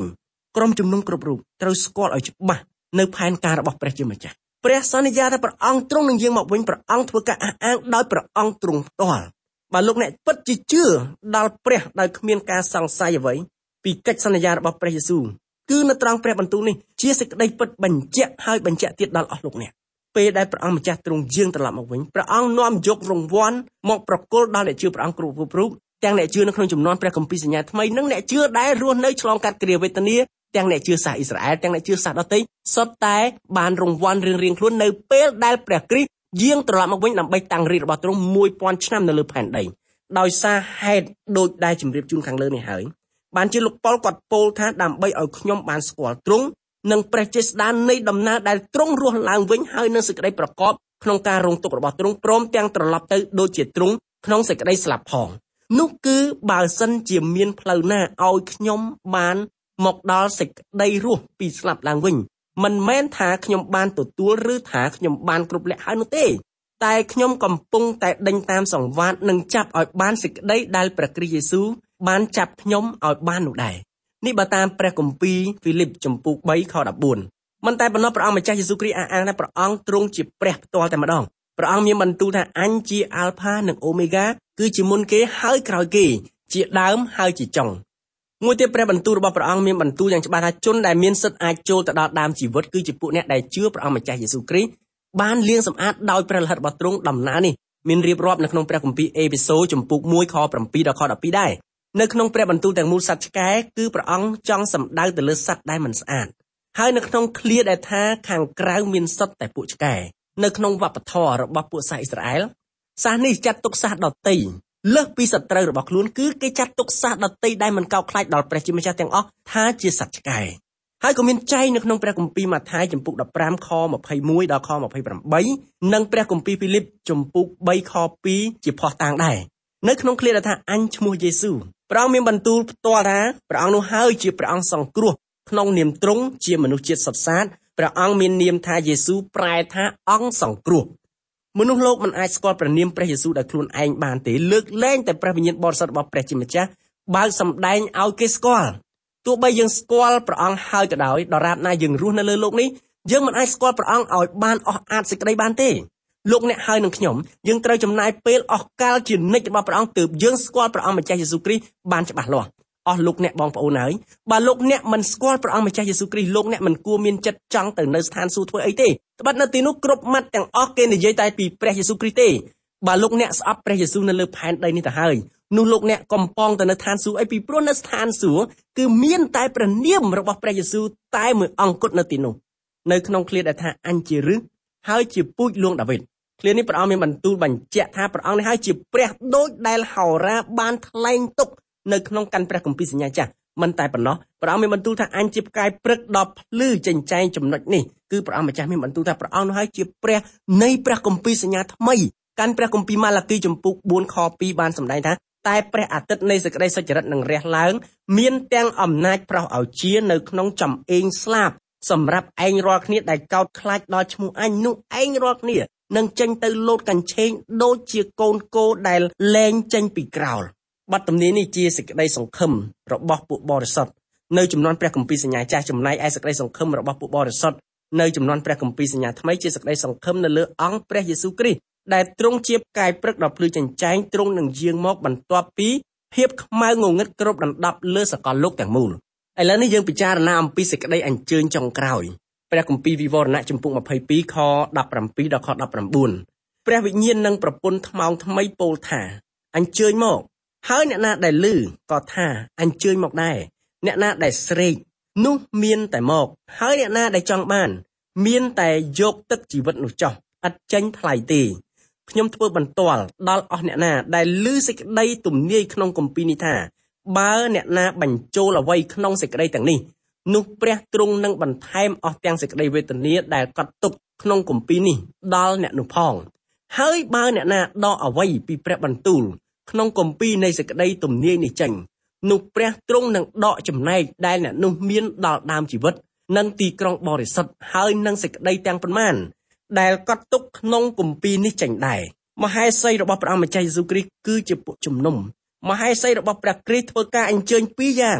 ក្រុមជំនុំគ្រប់រូបត្រូវស្គាល់ឲ្យច្បាស់នៅផែនការរបស់ព្រះជាម្ចាស់ព្រះសន្យាថាព្រះអង្គទ្រង់នឹងយាងមកវិញព្រះអង្គធ្វើការអះអាងដោយព្រះអង្គទ្រង់ផ្ទាល់បើលោកអ្នកពិតជាជឿដល់ព្រះដោយគ្មានការសង្ស័យអ្វីពីកិច្ចសន្យារបស់ព្រះយេស៊ូវគឺនៅត្រង់ព្រះបន្ទូលនេះជាសេចក្តីពិតបញ្ជាក់ហើយបញ្ជាក់ទៀតដល់អស់លោកអ្នកពេលដែលព្រះអង្គម្ចាស់ទ្រង់យាងត្រឡប់មកវិញព្រះអង្គនាំយករង្វាន់មកប្រគល់ដល់អ្នកជឿព្រះអង្គគ្រប់រូបទាំងអ្នកជឿនៅក្នុងចំនួនព្រះគម្ពីរសញ្ញាថ្មីនិងអ្នកជឿដែលរស់នៅឆ្លងកាត់គ្រាវេទនាទាំងអ្នកជឿសាសអ៊ីស្រាអែលទាំងអ្នកជឿសាសដទៃសុទ្ធតែបានរង្វាន់រៀងៗខ្លួននៅពេលដែលព្រះគ្រីស្ទយាងត្រឡប់មកវិញដើម្បីតាំងរាជរបស់ទ្រង់មួយពាន់ឆ្នាំនៅលើផែនដីដោយសារហេតុដូចដែលជម្រាបជូនខាងលើនេះហើយបានជាលោកប៉ុលគាត់ពោលថាដើម្បីឲ្យខ្ញុំបានស្គាល់ទ្រង់និងព្រះចេស្តានៃដំណើរដែលទ្រង់រស់ឡើងវិញហើយនឹងសេចក្តីប្រកបក្នុងការរងទុក្ខរបស់ទ្រង់ព្រមទាំងត្រឡប់ទៅដូចជាទ្រង់ក្នុងសេចក្តីស្លាប់ផងនោះគឺបើសិនជាមានផ្លូវណាឲ្យខ្ញុំបានមកដល់សេចក្តីរស់ពីស្លាប់ឡើងវិញមិនមែនថាខ្ញុំបានទទួលឬថាខ្ញុំបានគ្រប់លក្ខហើយនោះទេតែខ្ញុំកំពុងតែដេញតាមសង្វាតនិងចាប់ឲ្យបានសេចក្តីដែលព្រះគ្រីស្ទយេស៊ូវបានចាប់ខ្ញុំឲ្យបាននោះដែរនេះបើតាមព្រះគម្ពីរហ្វីលីបជំពូកបីខដប់បួនមិនតែប៉ុណ្ណោះព្រះអង្គម្ចាស់យេស៊ូវគ្រីស្ទអះអាងថាព្រះអង្គទ្រង់ជាព្រះផ្ទាល់តែម្ដងព្រះអង្គមានបន្ទូលថាអញជាអាល់ផានិងអូមេហ្គាគឺជាមុនគេហើយក្រោយគេជាដើមហើយជាចុងមួយទៀតព្រះបន្ទូលរបស់ព្រះអង្គមានបន្ទូលយ៉ាងច្បាស់ថាជនដែលមានសិទ្ធិអាចចូលទៅដល់ដើមជីវិតគឺជាពួកអ្នកដែលជឿព្រះអង្គម្ចាស់យេស៊ូវគ្រីស្ទបានលាងសម្អាតដោយព្រះលិខិតរបស់ទ្រង់ដំណើរនេះមានរៀបរាប់នៅក្នុងព្រះគម្ពីរអេភេសូជំពូកមួយខប្រាំពីរដល់ខដប់ពីរដែរនៅក្នុងព្រះបន្ទូលទាំងមូលសត្វឆ្កែគឺព្រះអង្គចង់សម្ដៅទៅលើសត្វដែលមិនស្អាតហើយនៅក្នុងឃ្លាដែលថាខាងក្រៅមានសុទ្ធតែពួកឆ្កែនៅក្នុងវប្បធម៌របស់ពួកសាសអ៊ីស្រាអែលសាសនេះចាត់ទុកសាសដតីលើសពីសត្រូវរបស់ខ្លួនគឺគេចាត់ទុកសាសដតីដែលមិនកោតខ្លាចដល់ព្រះជាម្ចាស់ទាំងអស់ថាជាសត្វឆ្កែហើយក៏មានចែងនៅក្នុងព្រះគម្ពីរម៉ាថាយជំពូកដប់ប្រាំខម្ភៃមួយដល់ខម្ភៃប្រាំបីនិងព្រះគម្ពីរហ្វីលីបជំពូកបីខពីរជាភស្តុតាងដែរនៅក្នុងឃ្លាដែលថាអញឈ្មោះយេស៊ូវព្រះអង្គមានបន្ទូលផ្ទាល់ថាព្រះអង្គនោះហើយជាព្រះអង្គសង្គ្រោះក្នុងនាមទ្រង់ជាមនុស្សជាតិសុទ្ធសាធព្រះអង្គមាននាមថាយេស៊ូវប្រែថាអង្គសង្គ្រោះមនុស្សលោកមិនអាចស្គាល់ព្រះនាមព្រះយេស៊ូវដោយខ្លួនឯងបានទេលើកលែងតែព្រះវិញ្ញាណបរិសុទ្ធរបស់ព្រះជាម្ចាស់បើសម្ដែងឲ្យគេស្គាល់ទោះបីយើងស្គាល់ព្រះអង្គហើយក៏ដោយដរាបណាយើងរស់នៅលើโลกនេះយើងមិនអាចស្គាល់ព្រះអង្គឲ្យបានអស់អាចសេចក្តីបានទេលោកអ្នកហើយនឹងខ្ញុំយើងត្រូវចំណាយពេលអស់កលជានិច្ចរបស់ព្រះអង្គទើបយើងស្គាល់ព្រះអង្គម្ចាស់យេស៊ូវគ្រីស្ទបានច្បាស់លាស់អស់លោកអ្នកបងប្អូនហើយបើលោកអ្នកមិនស្គាល់ព្រះអង្គម្ចាស់យេស៊ូវគ្រីស្ទលោកអ្នកមិនគួរមានចិត្តចង់ទៅនៅស្ថានសួគ៌ធ្វើអីទេត្បិតនៅទីនោះគ្រប់ម៉ាត់ទាំងអស់គេនិយាយតែពីព្រះយេស៊ូវគ្រីស្ទទេបើលោកអ្នកស្អប់ព្រះយេស៊ូវនៅលើផែនដីនេះទៅហើយនោះលោកអ្នកកំពុងទៅនៅឋានសួគ៌អីពីព្រោះនៅស្ថានសួគ៌គឺមានតែព្រះនាមរបស់ព្រះយេស៊ូវតែមួយអង្គគត់នៅទីនោះនៅក្នុងឃ្លាដែលថាអញជាឫសហើយជាពូជលួងដាវីតឃ្លានេះព្រះអង្គមានបន្ទូលបញ្ជាក់ថាព្រះអង្គនេះហើយជាព្រះដូចដែលហោរាបានថ្លែងទុកនៅក្នុងកាន់ព្រះគម្ពីរសញ្ញាចាស់មិនតែប៉ុណ្ណោះព្រះអង្គមានបន្ទូលថាអញជាផ្កាយព្រឹកដ៏ភ្លឺចេញចែងចំណុចនេះគឺព្រះអង្គម្ចាស់មានបន្ទូលថាព្រះអង្គនោះហើយជាព្រះនៃព្រះគម្ពីរសញ្ញាថ្មីកាន់ព្រះគម្ពីរម៉ាឡាគីជំពូកបួនខពីរបានសម្ដែងថាតែព្រះអាទិត្យនៃសេចក្តីសុចរិតនឹងរះឡើងមានទាំងអំណាចប្រោសឲ្យជានៅក្នុងចំអេងស្លាបសម្រាប់ឯងរាល់គ្នាដែលកោតខ្លាចដល់ឈ្មោះអញនោះឯងរាល់គ្នានឹងចេញទៅលោតកញ្ឆេងដូចជាកូនគោដែលលែងចេញពីក្រោលបទទំនាយនេះជាសេចក្តីសង្ឃឹមរបស់ពួកបរិសុទ្ធនៅចំនួនព្រះគម្ពីរសញ្ញាចាស់ចំណែកឯសេចក្តីសង្ឃឹមរបស់ពួកបរិសុទ្ធនៅចំនួនព្រះគម្ពីរសញ្ញាថ្មីជាសេចក្តីសង្ឃឹមនៅលើអង្គព្រះយេស៊ូវគ្រីស្ទដែលទ្រង់ជាផ្កាយព្រឹកដ៏ភ្លឺចែងចែងទ្រង់នឹងយាងមកបន្ទាប់ពីភាពខ្មៅងងឹតគ្រប់ដណ្ដប់លើសកលលោកទាំងមូលឥឡូវនេះយើងពិចារណាអំពីសេចក្តីអញ្ជើញចុងក្រោយព្រះគម្ពីរវិវរណៈជំពូកម្ភៃពីរខដប់ប្រាំពីរដល់ខដប់ប្រាំបួនព្រះវិញ្ញាណនឹងប្រពន្ធថ្មោងថ្មីពោលថាអញ្ជើញមកហើយអ្នកណាដែលឮក៏ថាអញ្ជើញមកដែរអ្នកណាដែលស្រេកនោះមានតែមកហើយអ្នកណាដែលចង់បានមានតែយកទឹកជីវិតនោះចោះឥតចេញថ្លៃទេខ្ញុំធ្វើបន្ទាល់ដល់អស់អ្នកណាដែលឮសេចក្តីទំនាយក្នុងគម្ពីរនេះថាបើអ្នកណាបញ្ចូលអ្វីក្នុងសេចក្តីទាំងនេះនោះព្រះទ្រង់នឹងបន្ថែមអស់ទាំងសេចក្តីវេទនាដែលកត់ទុកក្នុងគម្ពីរនេះដល់អ្នកនោះផងហើយបើអ្នកណាដកអ្វីពីព្រះបន្ទូលក្នុងគម្ពីរនៃសេចក្តីទំនាយនេះចេញនោះព្រះទ្រង់នឹងដកចំណែកដែលអ្នកនោះមានដល់ដើមជីវិតនិងទីក្រុងបរិសុទ្ធហើយនឹងសេចក្តីទាំងប៉ុន្មានដែលកត់ទុកក្នុងគម្ពីរនេះចេញដែរមហេសីរបស់ព្រះអង្គម្ចាស់យេស៊ូវគ្រីស្ទគឺជាពួកជំនុំមហេសីរបស់ព្រះគ្រីស្ទធ្វើការអញ្ជើញពីរយ៉ាង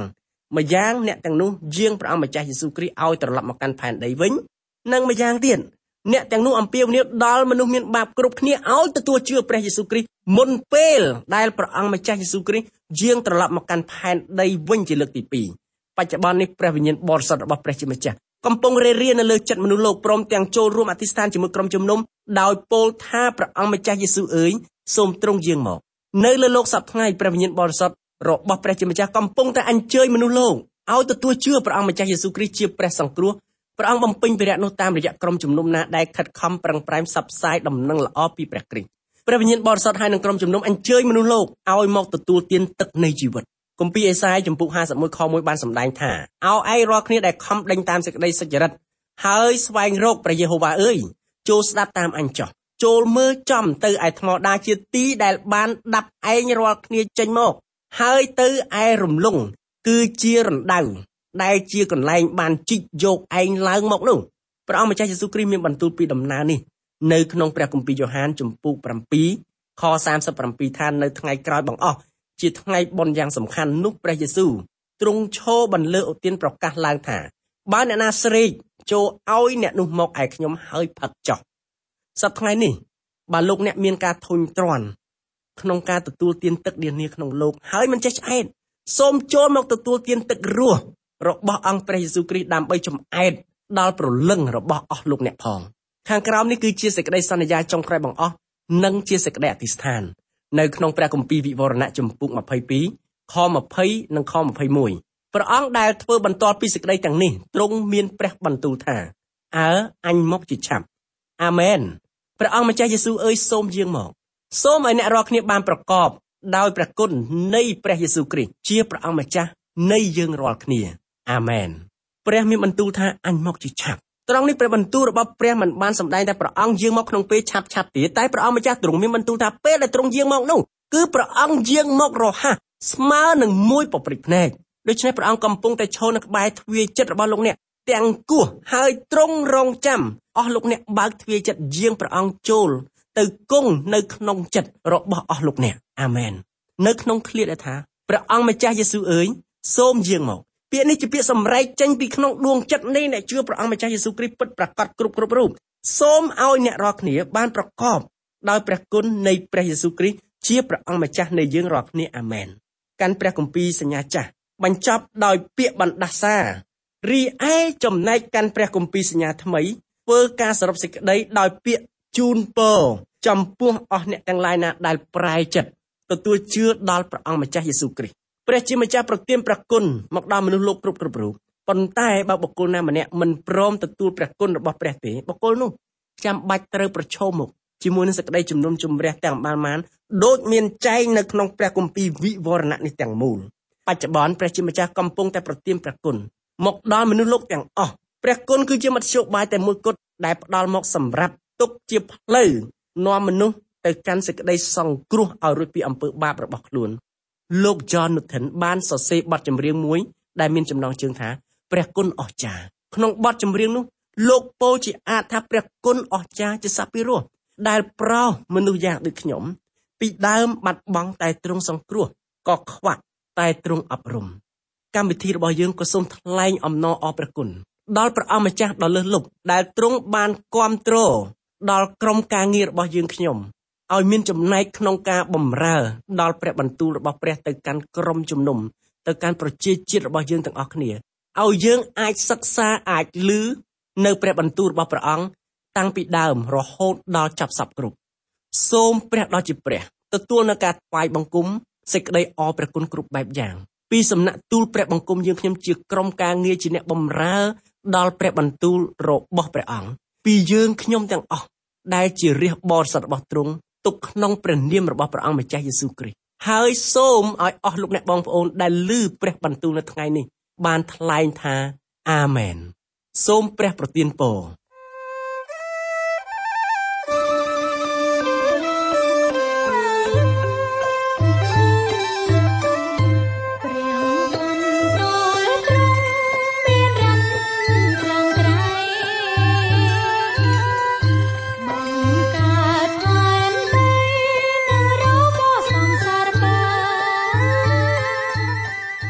ម្យ៉ាងអ្នកទាំងនោះយាងព្រះអង្គម្ចាស់យេស៊ូវគ្រីស្ទឲ្យត្រឡប់មកកាន់ផែនដីវិញនិងម្យ៉ាងទៀតអ្នកទាំងនោះអំពាវនាវដល់មនុស្សមានបាបគ្រប់គ្នាឲ្យទទួលជឿព្រះយេស៊ូវគ្រីស្ទមុនពេលដែលព្រះអង្គម្ចាស់យេស៊ូវគ្រីស្ទយាងត្រឡប់មកកាន់ផែនដីវិញជាលើកទីពីរបច្ចុប្បន្ននេះព្រះវិញ្ញាណបរិសុទ្ធរបស់ព្រះជាម្ចាស់កំពុងរេរានៅលើចិត្តមនុស្សលោកព្រមទាំងចូលរួមអធិស្ឋានជាមួយក្រុមជំនុំដោយពោលថាព្រះអង្គម្ចាស់យេស៊ូវអើយសូមទ្រង់យាងមកនៅលើលោកសប្តាហ៍ថ្ងៃព្រះវិញ្ញាណបរិសុទ្ធរបស់ព្រះជាម្ចាស់កំពុងតែអញ្ជើញមនុស្សលោកឲ្យទទួលជឿព្រះអង្គម្ចាស់យេស៊ូវគ្រីស្ទជាព្រះសង្គ្រោះព្រះអង្គបំពេញភារៈនោះតាមរយៈក្រុមជំនុំណាដែលខិតខំប្រឹងប្រែងផ្សព្វផ្សាយដំណឹងល្អពីព្រះគ្រីស្ទព្រះវិញ្ញាណបរិសុទ្ធហើយនឹងក្រុមជំនុំអញ្ជើញមនុស្សលោកឲ្យមកទទួលទានទឹកនៃជីវិតគម្ពីរអេសាយជំពូកห้าสิบเอ็ดខមួយបានសម្ដែងថាអោឯងរាល់គ្នាដែលខំដេញតាមសេចក្តីសុចរិតហើយស្វែងរកព្រះយេហូវ៉ាអើយចូលស្ដាប់តាមអញចុះចូលមើលចំទៅឯថ្មដាជាទីដែលបានដាប់ឯងរាល់គ្នាចេញមកហើយទៅឯរំលងគឺជារណ្ដៅដែលជាកន្លែងបានជីកយកឯងឡើងមកនោះព្រះអង្គម្ចាស់យេស៊ូវគ្រីស្ទមានបន្ទូលពីដំណើរនេះនៅក្នុងព្រះគម្ពីរយ៉ូហានជំពូកเจ็ดខสามสิบเจ็ดថានៅថ្ងៃក្រោយបង្អស់ជាថ្ងៃបុណ្យយ៉ាងសំខាន់នោះព្រះយេស៊ូវទ្រង់ឈរបន្លឺឧទានប្រកាសឡើងថាបើអ្នកណាស្រេកចូលឲ្យអ្នកនោះមកឯខ្ញុំហើយផឹកចុះសប្តាហ៍ថ្ងៃនេះបើលោកអ្នកមានការធុញទ្រាន់ក្នុងការទទួលទានទឹកនានាក្នុងលោកហើយមិនចេះឆ្អែតសូមចូលមកទទួលទានទឹករស់របស់អង្គព្រះយេស៊ូវគ្រីស្ទដើម្បីចម្អែតដល់ព្រលឹងរបស់អស់លោកអ្នកផងខាងក្រោមនេះគឺជាសេចក្តីសន្យាចុងក្រោយបង្អស់និងជាសេចក្តីអធិស្ឋាននៅក្នុងព្រះគម្ពីរវិវរណៈជំពូកยี่สิบสองខยี่สิบនិងខยี่สิบเอ็ดព្រះអង្គដែលធ្វើបន្ទាល់ពីសេចក្តីទាំងនេះទ្រង់មានព្រះបន្ទូលថាអើអញមកជាឆាប់អាមែនព្រះអង្គម្ចាស់យេស៊ូវអើយសូមយាងមកសូមឲ្យអ្នករាល់គ្នាបានប្រកបដោយព្រះគុណនៃព្រះយេស៊ូវគ្រីស្ទជាព្រះអង្គម្ចាស់នៃយើងរាល់គ្នាអាមែនព្រះមានបន្ទូលថាអញមកជាឆាប់ត្រង់នេះព្រះបន្ទូលរបស់ព្រះមិនបានសម្ដែងតែព្រះអង្គយាងមកក្នុងពេលឆាប់ឆាប់ទេតែព្រះអង្គម្ចាស់ទ្រង់មានបន្ទូលថាពេលដែលទ្រង់យាងមកនោះគឺព្រះអង្គយាងមករហ័សស្មើនឹងមួយពព្រិចភ្នែកដូច្នេះព្រះអង្គកំពុងតែឈរនៅក្បែរទ្វារចិត្តរបស់លោកអ្នកទាំងគោះហើយទ្រង់រងចាំអស់លោកអ្នកបើកទ្វារចិត្តយាងព្រះអង្គចូលទៅគង់នៅក្នុងចិត្តរបស់អស់លោកអ្នកអាមែននៅក្នុងឃ្លាដែលថាព្រះអង្គម្ចាស់យេស៊ូវអើយសូមយាងមកពាក្យនេះជាពាក្យសម្រែកចេញពីក្នុងដួងចិត្តនៃអ្នកជឿព្រះអង្គម្ចាស់យេស៊ូវគ្រីស្ទពិតប្រាកដគ្រប់គ្រប់រូបសូមឲ្យអ្នករាល់គ្នាបានប្រកបដោយព្រះគុណនៃព្រះយេស៊ូវគ្រីស្ទជាព្រះអង្គម្ចាស់នៃយើងរាល់គ្នាអាមែនកាន់ព្រះគម្ពីរសញ្ញាចាស់បញ្ចប់ដោយពាក្យបណ្ដាសារីឯចំណែកកាន់ព្រះគម្ពីរសញ្ញាថ្មីធ្វើការសរុបសេចក្តីដោយពាក្យជូនពរចំពោះអស់អ្នកទាំងឡាយណាដែលប្រែចិត្តទទួលជឿដល់ព្រះអង្គម្ចាស់យេស៊ូវគ្រីស្ទព្រះជាម្ចាស់ប្រទានព្រះគុណមកដល់មនុស្សលោកគ្រប់គ្រប់រូបប៉ុន្តែបើបុគ្គលណាម្នាក់មិនព្រមទទួលព្រះគុណរបស់ព្រះទេបុគ្គលនោះចាំបាច់ត្រូវប្រឈមមុខជាមួយនឹងសេចក្តីជំនុំជម្រះទាំងបានបានដូចមានចែងនៅក្នុងព្រះគម្ពីរវិវរណៈនេះទាំងមូលបច្ចុប្បន្នព្រះជាម្ចាស់កំពុងតែប្រទានព្រះគុណមកដល់មនុស្សលោកទាំងអស់ព្រះគុណគឺជាមធ្យោបាយតែមួយគត់ដែលផ្ដល់មកសម្រាប់ទុកជាផ្លូវនាំមនុស្សទៅកាន់សេចក្តីសង្គ្រោះឲ្យរួចពីអំពើបាបរបស់ខ្លួនលោក John Newton បានសរសេរបទចម្រៀងមួយដែលមានចំណងជើងថាព្រះគុណអស្ចារ្យក្នុងបទចម្រៀងនោះលោកពោលជាអាចថាព្រះគុណអស្ចារ្យជាសពិរោះដែលប្រោសមនុស្សយ៉ាងដូចខ្ញុំពីដើមបាត់បង់តែទ្រង់សង្គ្រោះក៏ខ្វាក់តែទ្រង់អប់រំកម្មវិធីរបស់យើងក៏សូមថ្លែងអំណរអរព្រះគុណដល់ព្រះអង្គម្ចាស់ដ៏លើសលប់ដែលទ្រង់បានគាំទ្រដល់ក្រុមការងាររបស់យើងខ្ញុំឲ្យមានចំណែកក្នុងការបម្រើដល់ព្រះបន្ទូលរបស់ព្រះទៅកាន់ក្រុមជំនុំទៅកាន់ប្រជាជាតិរបស់យើងទាំងអស់គ្នាឲ្យយើងអាចសិក្សាអាចឮនៅព្រះបន្ទូលរបស់ព្រះអង្គតាំងពីដើមរហូតដល់ចប់សពគ្រប់សូមព្រះដ៏ជាព្រះទទួលនៅការថ្វាយបង្គំសេចក្តីអរព្រះគុណគ្រប់បែបយ៉ាងពីសំណាក់ទូលព្រះបង្គំយើងខ្ញុំជាក្រុមការងារជាអ្នកបម្រើដល់ព្រះបន្ទូលរបស់ព្រះអង្គពីយើងខ្ញុំទាំងអស់ដែលជារាជបរិសុទ្ធរបស់ទ្រង់ទុកក្នុងព្រះនាមរបស់ព្រះអង្គម្ចាស់យេស៊ូវគ្រីស្ទហើយសូមឲ្យអស់លោកអ្នកបងប្អូនដែលឮព្រះបន្ទូលនៅថ្ងៃនេះបានថ្លែងថាអាមែនសូមព្រះប្រទានពរ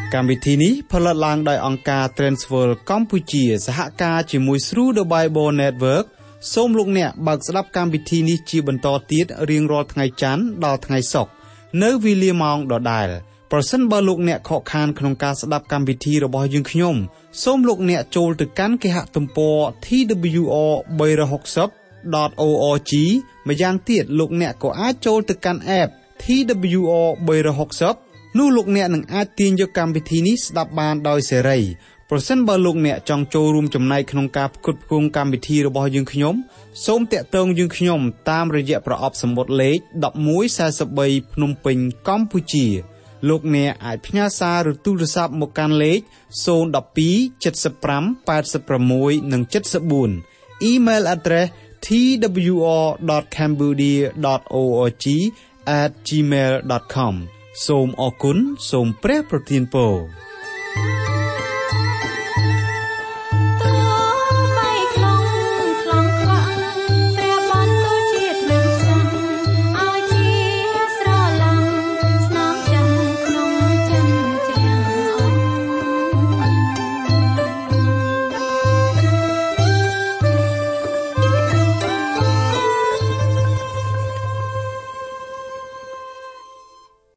កម្មវិធីនេះផលិតឡើងដោយអង្គការ Transworld កម្ពុជាសហការជាមួយ Through the Bible Network សូមលោកអ្នកបើកស្ដាប់កម្មវិធីនេះជាបន្តទៀតរៀងរាល់ថ្ងៃច័ន្ទដល់ថ្ងៃសុក្រនៅវេលាម៉ោងដដែលប្រសិនបើលោកអ្នកខកខានក្នុងការស្ដាប់កម្មវិធីរបស់យើងខ្ញុំសូមលោកអ្នកចូលទៅកាន់គេហទំព័រ T W R 360 .org ម្យ៉ាងទៀតលោកអ្នកក៏អាចចូលទៅកាន់ App T W R 360នោះលោកអ្នកនឹងអាចទាញយកកម្មវិធីនេះស្ដាប់បានដោយសេរីប្រសិនបើលោកអ្នកចង់ចូលរួមចំណែកក្នុងការផ្គត់ផ្គង់កម្មវិធីរបស់យើងខ្ញុំសូមតាក់ទងយើងខ្ញុំតាមរយៈប្រអប់សំបុត្រលេខmột một bốn baភ្នំពេញកម្ពុជាលោកអ្នកអាចផ្ញើសារឬទូរស័ព្ទមកកាន់លេខศูนย์ หนึ่ง สอง เจ็ด ห้า แปด หก និង เจ็ด สี่ Email address t w r dot cambodia dot org at gmail dot com សូមអរគុណសូមព្រះប្រទានពរ